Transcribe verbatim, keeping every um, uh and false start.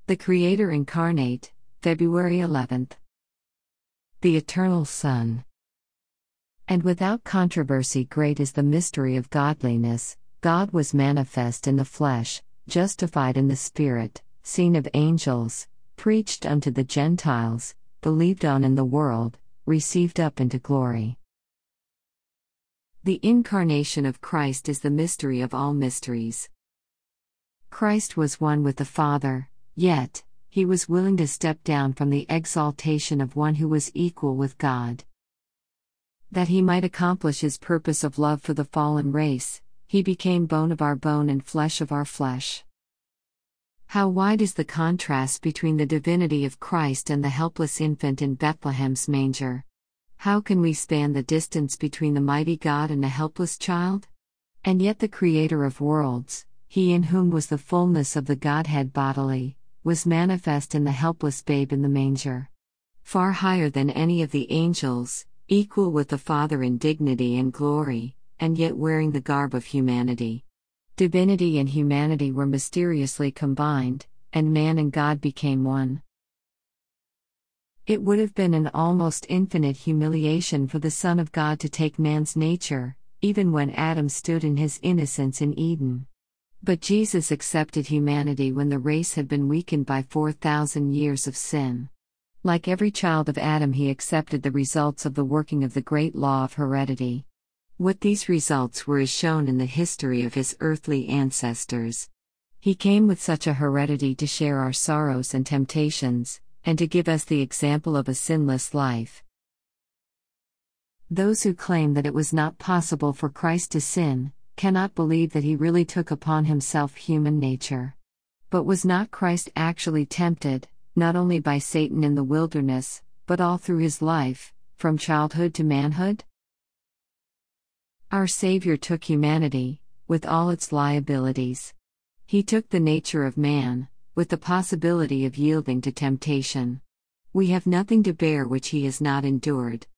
The Creator Incarnate, February eleventh. The Eternal Son. And without controversy, great is the mystery of godliness. God was manifest in the flesh, justified in the Spirit, seen of angels, preached unto the Gentiles, believed on in the world, received up into glory. The Incarnation of Christ is the mystery of all mysteries. Christ was one with the Father, yet, he was willing to step down from the exaltation of one who was equal with God. That he might accomplish his purpose of love for the fallen race, he became bone of our bone and flesh of our flesh. How wide is the contrast between the divinity of Christ and the helpless infant in Bethlehem's manger! How can we span the distance between the mighty God and a helpless child? And yet the Creator of worlds, he in whom was the fullness of the Godhead bodily, was manifest in the helpless babe in the manger. Far higher than any of the angels, equal with the Father in dignity and glory, and yet wearing the garb of humanity. Divinity and humanity were mysteriously combined, and man and God became one. It would have been an almost infinite humiliation for the Son of God to take man's nature, even when Adam stood in his innocence in Eden. But Jesus accepted humanity when the race had been weakened by four thousand years of sin. Like every child of Adam, he accepted the results of the working of the great law of heredity. What these results were is shown in the history of his earthly ancestors. He came with such a heredity to share our sorrows and temptations, and to give us the example of a sinless life. Those who claim that it was not possible for Christ to sin, cannot believe that he really took upon himself human nature. But was not Christ actually tempted, not only by Satan in the wilderness, but all through his life, from childhood to manhood? Our Savior took humanity, with all its liabilities. He took the nature of man, with the possibility of yielding to temptation. We have nothing to bear which he has not endured.